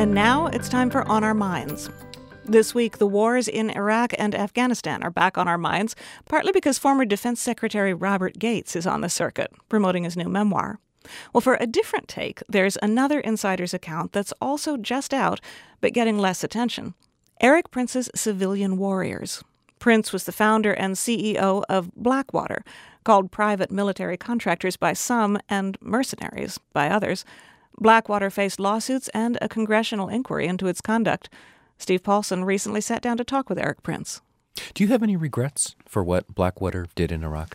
And now it's time for On Our Minds. This week, the wars in Iraq and Afghanistan are back on our minds, partly because former Defense Secretary Robert Gates is on the circuit, promoting his new memoir. Well, for a different take, there's another insider's account that's also just out, but getting less attention. Erik Prince's Civilian Warriors. Prince was the founder and CEO of Blackwater, called private military contractors by some and mercenaries by others. Blackwater faced lawsuits and a congressional inquiry into its conduct. Steve Paulson recently sat down to talk with Erik Prince. Do you have any regrets for what Blackwater did in Iraq?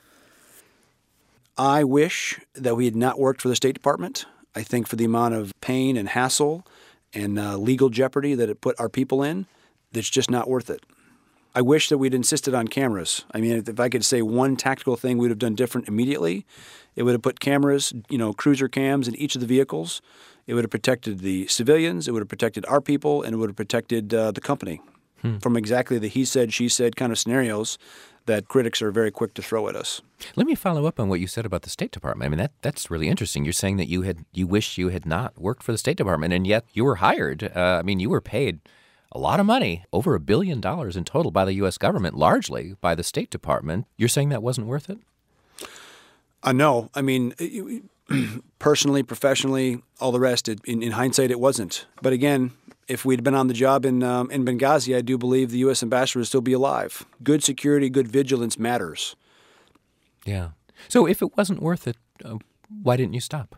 I wish that we had not worked for the State Department. I think for the amount of pain and hassle and legal jeopardy that it put our people in, that's just not worth it. I wish that we'd insisted on cameras. I mean, if I could say one tactical thing we'd have done different immediately, it would have put cameras, cruiser cams in each of the vehicles. It would have protected the civilians, it would have protected our people, and it would have protected the company from exactly the he said, she said kind of scenarios that critics are very quick to throw at us. Let me follow up on what you said about the State Department. I mean, that's really interesting. You're saying that you wish you had not worked for the State Department, and yet you were hired. You were paid a lot of money, over $1 billion in total by the U.S. government, largely by the State Department. You're saying that wasn't worth it? No. I mean, personally, professionally, all the rest, in hindsight, it wasn't. But again, if we'd been on the job in Benghazi, I do believe the U.S. ambassador would still be alive. Good security, good vigilance matters. Yeah. So if it wasn't worth it, why didn't you stop?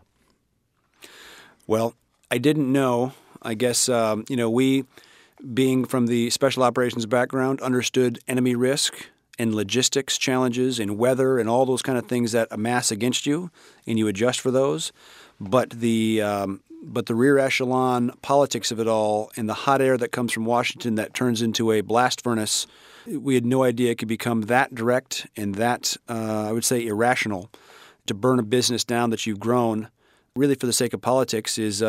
Well, I didn't know. I guess, we, being from the special operations background, understood enemy risk and logistics challenges and weather and all those kind of things that amass against you, and you adjust for those. But the rear echelon politics of it all and the hot air that comes from Washington that turns into a blast furnace, we had no idea it could become that direct and that, I would say, irrational. To burn a business down that you've grown, really for the sake of politics, is,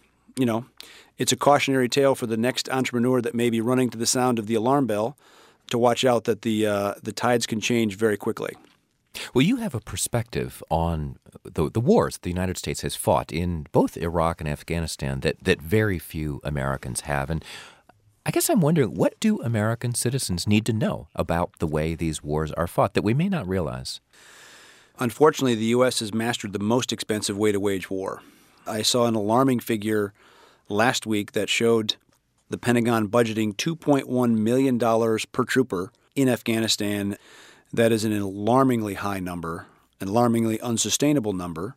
it's a cautionary tale for the next entrepreneur that may be running to the sound of the alarm bell to watch out that the tides can change very quickly. Well, you have a perspective on the wars the United States has fought in both Iraq and Afghanistan that very few Americans have. And I guess I'm wondering, what do American citizens need to know about the way these wars are fought that we may not realize? Unfortunately, the U.S. has mastered the most expensive way to wage war. I saw an alarming figure last week that showed the Pentagon budgeting $2.1 million per trooper in Afghanistan. That is an alarmingly high number, an alarmingly unsustainable number.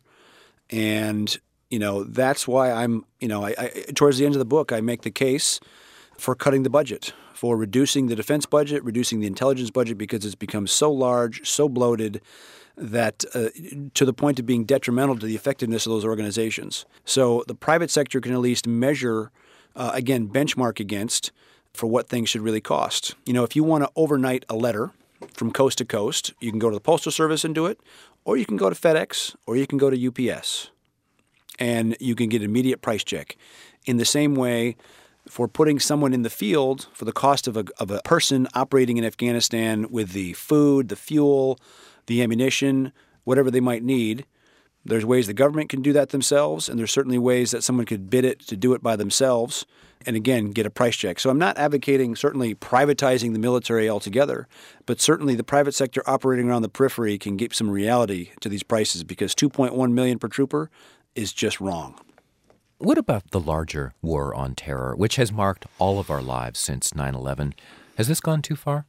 And, that's why I towards the end of the book, I make the case for cutting the budget, for reducing the defense budget, reducing the intelligence budget, because it's become so large, so bloated, that to the point of being detrimental to the effectiveness of those organizations. So the private sector can at least measure, benchmark against for what things should really cost. If you want to overnight a letter from coast to coast, you can go to the Postal Service and do it, or you can go to FedEx, or you can go to UPS, and you can get an immediate price check. In the same way, for putting someone in the field for the cost of a person operating in Afghanistan with the food, the fuel, the ammunition, whatever they might need, there's ways the government can do that themselves, and there's certainly ways that someone could bid it to do it by themselves and, again, get a price check. So I'm not advocating certainly privatizing the military altogether, but certainly the private sector operating around the periphery can give some reality to these prices, because $2.1 million per trooper is just wrong. What about the larger war on terror, which has marked all of our lives since 9/11? Has this gone too far?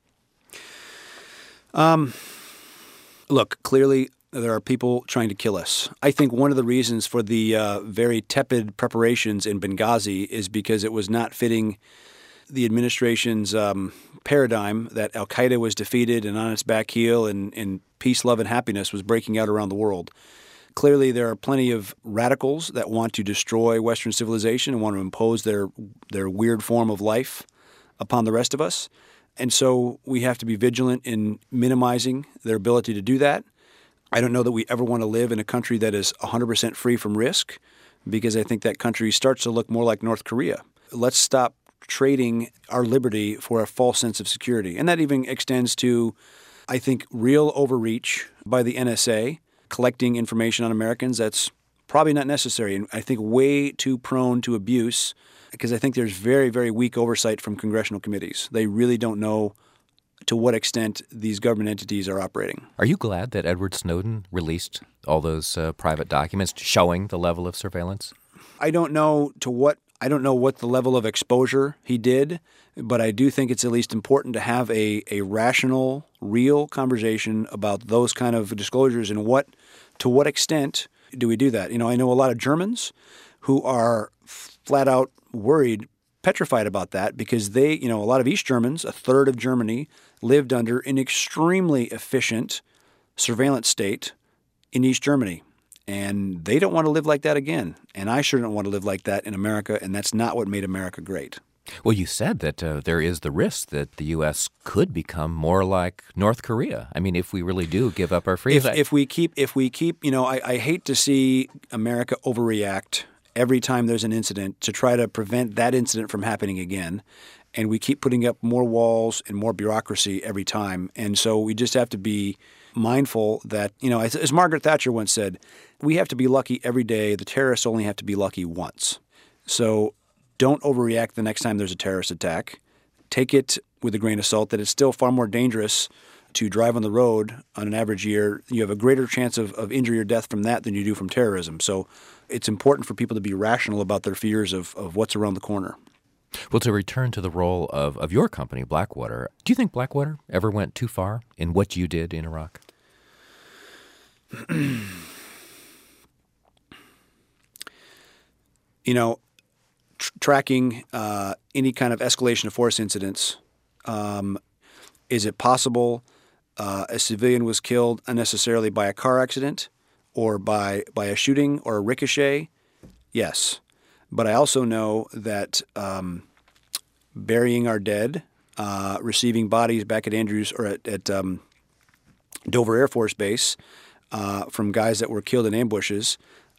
Look, clearly there are people trying to kill us. I think one of the reasons for the very tepid preparations in Benghazi is because it was not fitting the administration's paradigm that al-Qaeda was defeated and on its back heel and peace, love, and happiness was breaking out around the world. Clearly, there are plenty of radicals that want to destroy Western civilization and want to impose their weird form of life upon the rest of us. And so we have to be vigilant in minimizing their ability to do that. I don't know that we ever want to live in a country that is 100% free from risk, because I think that country starts to look more like North Korea. Let's stop trading our liberty for a false sense of security. And that even extends to, I think, real overreach by the NSA, collecting information on Americans that's probably not necessary, and I think way too prone to abuse, because I think there's very, very weak oversight from congressional committees. They really don't know to what extent these government entities are operating. Are you glad that Edward Snowden released all those private documents showing the level of surveillance? I don't know what the level of exposure he did, but I do think it's at least important to have a rational, real conversation about those kind of disclosures and to what extent do we do that. I know a lot of Germans who are flat out worried, petrified about that, because a lot of East Germans, a third of Germany, lived under an extremely efficient surveillance state in East Germany. And they don't want to live like that again. And I sure don't want to live like that in America, and that's not what made America great. Well, you said that there is the risk that the U.S. could become more like North Korea. I mean, if we really do give up our freedom. If we keep, I hate to see America overreact every time there's an incident to try to prevent that incident from happening again. And we keep putting up more walls and more bureaucracy every time. And so we just have to be mindful that, as Margaret Thatcher once said, we have to be lucky every day. The terrorists only have to be lucky once. So don't overreact the next time there's a terrorist attack. Take it with a grain of salt that it's still far more dangerous to drive on the road on an average year. You have a greater chance of injury or death from that than you do from terrorism. So it's important for people to be rational about their fears of what's around the corner. Well, to return to the role of your company, Blackwater, do you think Blackwater ever went too far in what you did in Iraq? Tracking any kind of escalation of force incidents, is it possible a civilian was killed unnecessarily by a car accident or by a shooting or a ricochet? Yes. But I also know that burying our dead, receiving bodies back at Andrews or at Dover Air Force Base from guys that were killed in ambushes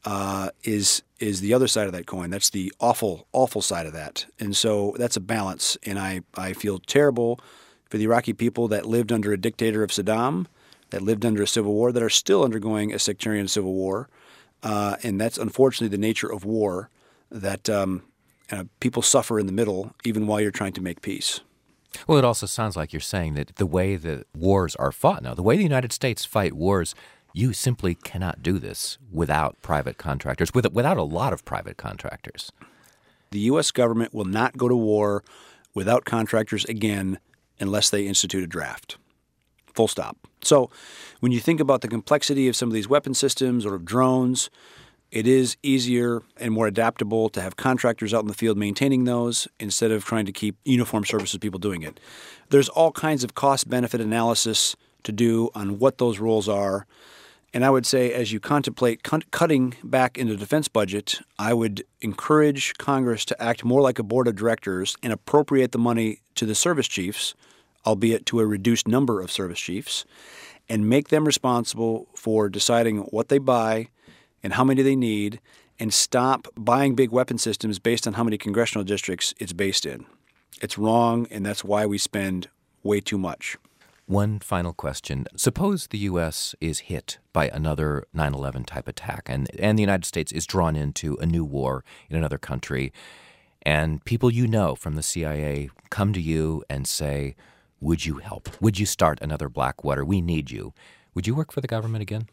is the other side of that coin. That's the awful, awful side of that. And so that's a balance. And I feel terrible for the Iraqi people that lived under a dictator of Saddam, that lived under a civil war, that are still undergoing a sectarian civil war. And that's unfortunately the nature of war, that people suffer in the middle even while you're trying to make peace. Well, it also sounds like you're saying that the way that wars are fought now, the way the United States fight wars, you simply cannot do this without private contractors, without a lot of private contractors. The U.S. government will not go to war without contractors again unless they institute a draft. Full stop. So when you think about the complexity of some of these weapon systems or of drones, it is easier and more adaptable to have contractors out in the field maintaining those instead of trying to keep uniformed services people doing it. There's all kinds of cost-benefit analysis to do on what those roles are. And I would say as you contemplate cutting back in the defense budget, I would encourage Congress to act more like a board of directors and appropriate the money to the service chiefs, albeit to a reduced number of service chiefs, and make them responsible for deciding what they buy and how many they need, and stop buying big weapon systems based on how many congressional districts it's based in. It's wrong, and that's why we spend way too much. One final question. Suppose the U.S. is hit by another 9/11 type attack, and the United States is drawn into a new war in another country, and people you know from the CIA come to you and say, would you help? Would you start another Blackwater? We need you. Would you work for the government again?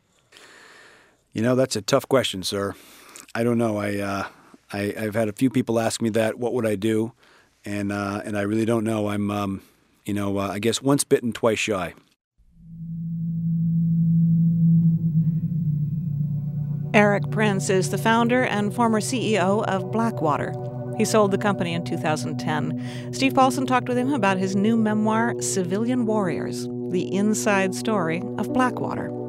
That's a tough question, sir. I don't know. I've had a few people ask me that. What would I do? And I really don't know. I'm, I guess once bitten, twice shy. Erik Prince is the founder and former CEO of Blackwater. He sold the company in 2010. Steve Paulson talked with him about his new memoir, Civilian Warriors, the inside story of Blackwater.